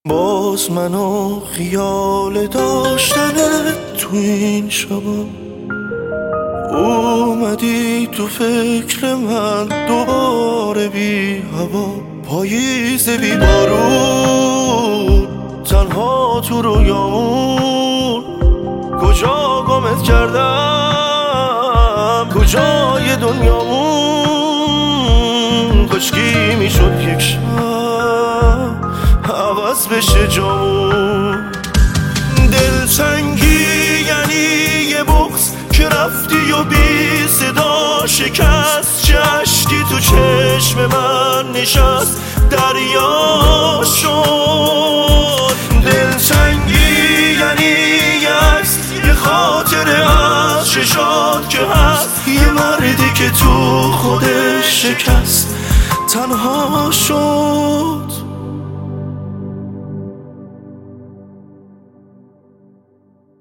باز منو خیال داشتنت تو این شبا اومدی تو فکر من دوباره بی هوا، پاییز بی بارون، تنها تو رویامون. کجا گمت کردم، کجای دنیامون؟ کاشکی میشد یک شب عوض بشه جامون. دلتنگی یعنی یه بغض که رفتی و بی صدا شکست، چه عشقی تو چشم من نشست دریا شد. دلتنگی یعنی یه عکس، یه خاطره از چشات که هست، یه مردی که تو خودش شکست تنها شد.